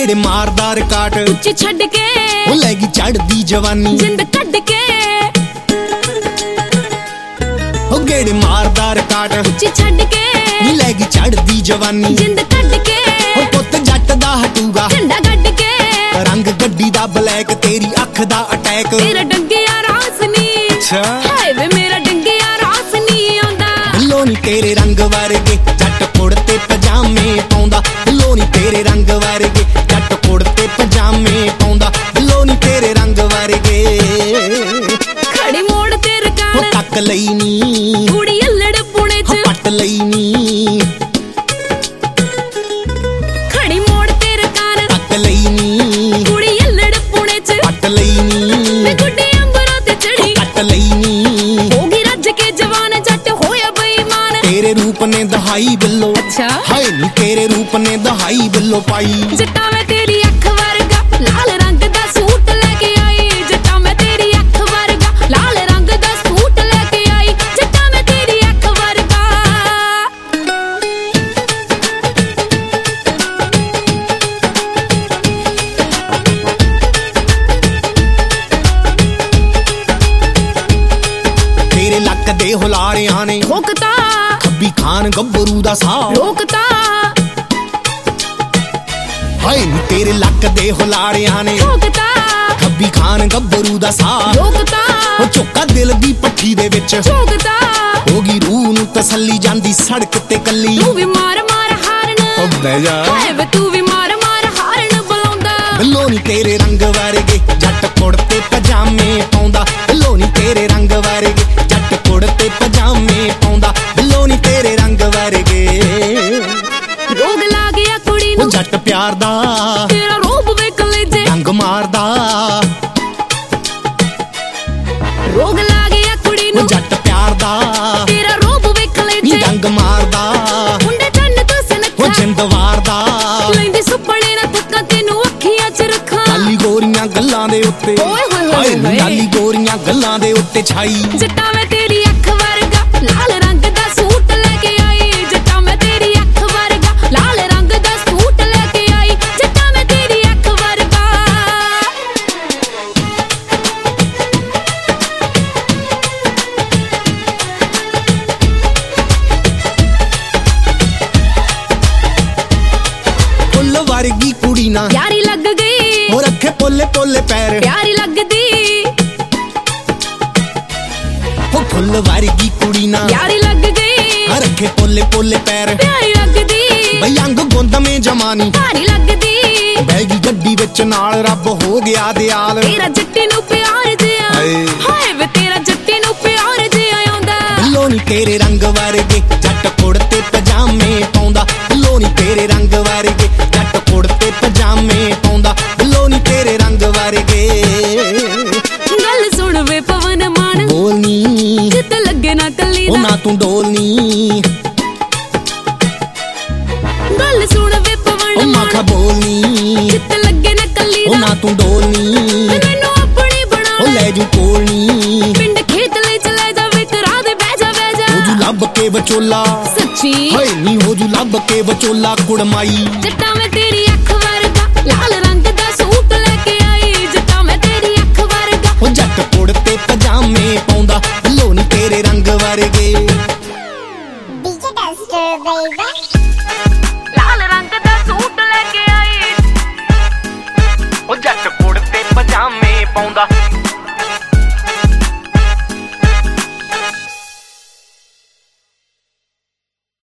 गेड़े मारदा रिकाट उच्च छड़ के ओ लैगी चढ़दी जवानी जिंद कट के ओ गेड़े मारदा रिकाट उच्च छड़ के लैगी चढ़दी जवानी जिंद कट के ओ पुत जट दा हटूगा झंडा गड्ड के रंग गड्डी दा ब्लैक तेरी अख दा अटैक तेरा डंगिया रास नी अच्छा हाय वे मेरा डंगिया रास नी आंदा लोनी तेरे रंग वर्गे जट कुड़ते पजामे पाउंदा लोनी तेरे रंग वर्गे जट कुड़ते पजामे पाउंदा लोनी तेरे रंग वर्गे खड़ी मोड़ ते रकान तक लई नी कुड़ी अल्लड़ पुणे च पट लई नी खड़ी मोड़ ते रकान तक लई नी कुड़ी अल्लड़ पुणे च पट लई नी मैं गुड्डी अंबरों ते चढ़ी कट लई नी होगी रज के जवान जट होया बेईमान तेरे रूप ने दहाई बिल्लो अच्छा हाय नी तेरे रूप ने दहाई बिल्लो पाई जट्टा मैं तेरी अख वर्गा लाल रंग दा सूट लेके आई जट्टा मैं तेरी अख वर्गा लाल रंग दा सूट लेके आई जट्टा मैं तेरी अख वर्गा तेरे लक दे हुलारियां ने ठोकता खब्बी खान गब्बरू दा सा रोकता हाय नी तेरे लक दे हुलारियां ने ठोकता खब्बी खान गब्बरू दा सा रोकता ओ चोका दिल दी पट्ठी दे विच ठोकता होगी रूह नू तसल्ली जांदी सड़क ते कल्ली तू भी मार मार हारन ओ बह जा हाय वे तू भी मार मार हारन बुलाਉਂਦਾ लोनी तेरे रंग वर्गे जट कुड़ते पजामे पाउंदा लोनी तेरे रंग वर्गे जट कुड़ते पजामे पाउंदा लोनी तेरे रंग वर्गे रोग ला गया कुड़ी ओ नू जट प्यार दा तेरा रूप वे कलेजे रंग मारदा रोग ला गया कुड़ी ओ नू जट प्यार दा तेरा रूप वे कलेजे रंग मारदा मुंडे चंन तो ओ सनखा जिंद वारदा ਲੈਂਦੀ ਸੁਪਨੇ ਨਾ ਥੱਕਾਂ ਤੈਨੂੰ ਅੱਖੀਆਂ 'ਚ ਰੱਖਾਂ ਲਾਲੀ ਗੋਰੀਆਂ ਗੱਲਾਂ ਦੇ ਉੱਤੇ ਓਏ ਹੋਏ ਹੋਏ ਹਾਏ ਨੀ ਹੋਏ। ਲਾਲੀ ਗੋਰੀਆਂ ਗੱਲਾਂ ਦੇ ਉੱਤੇ ਛਾਈ ਜੱਟਾ ਮੈਂ ਤੇਰੀ ਅੱਖ ਵਰਗਾ ਲਾਲ ਰੰਗ ਦਾ ਸੂਟ ਲੈ ਕੇ ਆਈ ਜੱਟਾ ਮੈਂ ਤੇਰੀ ਅੱਖ ਵਰਗਾ ਲਾਲ ਰੰਗ ਦਾ ਸੂਟ ਲੈ ਕੇ ਆਈ ਜੱਟਾ ਮੈਂ ਤੇਰੀ ਅੱਖ ਵਰਗਾ ਫੁੱਲ ਵਰਗੀ ਕੁੜੀ ਨਾ ਪਿਆਰੀ ਲੱਗ ਗਈ ਉਹ ਰੱਖੇ ਪੋਲੇ ਪੋਲੇ ਪੈਰ ਪਿਆਰੀ ਲੱਗਦੀ ਉਹ ਫੁੱਲ ਵਰਗੀ ਕੁੜੀ ਨਾ ਪਿਆਰੀ ਲੱਗ ਗਈ ਰੱਖੇ ਪੋਲੇ ਪੋਲੇ ਪੈਰ ਪਿਆਰੀ ਲੱਗਦੀ ਬਈ ਅੰਗ ਗੁੰਦ ਮੇ ਜਮਾਨੀ ਭਾਰੀ ਲੱਗਦੀ ਬੈਗੀ ਗੱਡੀ ਵਿੱਚ ਨਾਲ ਰੱਬ ਹੋ ਗਿਆ ਦਿਆਲ ਤੇਰਾ ਜੱਟੀ ਨੂੰ ਪਿਆਰ ਜਿਆ ਹਾਏ। ਹਾਏ ਵੇ ਤੇਰਾ ਜੱਟੀ ਨੂੰ ਪਿਆਰ ਜਿਆ ਆਉਂਦਾ ਲੋਨੀ ਤੇਰੇ ਰੰਗ ਵਰਗੇ ਜੱਟ ਕੁੜਤੇ ਪਜਾਮੇ ਪਾਉਂਦਾ ਲੋਨੀ ਤੇਰੇ ਰੰਗ ਵਰਗੇ ਜੱਟ ਕੁੜਤੇ ਪਜਾਮੇ ਪਾਉਂਦਾ ਲੋਨੀ ਤੇਰੇ ਰੰਗ ਵਰਗੇ ਗੱਲ ਸੁਣ ਵੇ ਪਵਨ ਮਾਨ ਬੋਲਨੀ ਜਿੱਤ ਲੱਗੇ ਨਾ ਕੱਲੀ ਉਹ ਦਾ ਨਾ ਤੂੰ ਡੋਲਨੀ ਗੱਲ ਸੁਣ ਵੇ ਉਹ ਪਵਨ ਮਾਂ ਖਾ ਬੋਲਨੀ ਜਿੱਤ ਲੱਗੇ ਨਾ ਕੱਲੀ ਉਹ ਦਾ ਨਾ ਤੂੰ ਡੋਲਨੀ ਮੈਨੂੰ ਆਪਣੀ ਬਣਾ ਉਹ ਲੈ ਜੂ ਕੋਲਨੀ ਪਿੰਡ ਖੇਤ ਲਈ ਚਲੇ ਜਾਵੇ ਕਰਾ ਦੇ ਬਹਿ ਜਾ ਹੋ ਜੂ ਲੱਭ ਕੇ ਵਿਚੋਲਾ ਸੱਚੀ ਹਾਏ ਨੀ ਹੋ ਜੂ ਲੱਭ ਕੇ ਵਿਚੋਲਾ ਕੁੜਮਾਈ ਜੱਟਾ ਮੈਂ ਤੇਰੀ ਅੱਖ ਵਰਗਾ ਲਾਲ ਰੰਗ ਦਾ ਸੂਟ ਲੈ ਕੇ ਆਈ ਜੱਟਾ ਮੈਂ ਤੇਰੀ ਅੱਖ ਵਰਗਾ ਉਹ ਜੱਟ ਕੁੜਤੇ ਪਜਾਮੇ ਪਾਉਂਦਾ ਲੋਨੀ ਤੇਰੇ ਰੰਗ ਵਰਗੇ DJ Duster, baby. ਲਾਲ ਰੰਗ ਦਾ ਸੂਟ ਲੈ ਕੇ ਆਈ ਉਹ ਜੱਟ ਕੁੜਤੇ ਪਜਾਮੇ ਪਾਉਂਦਾ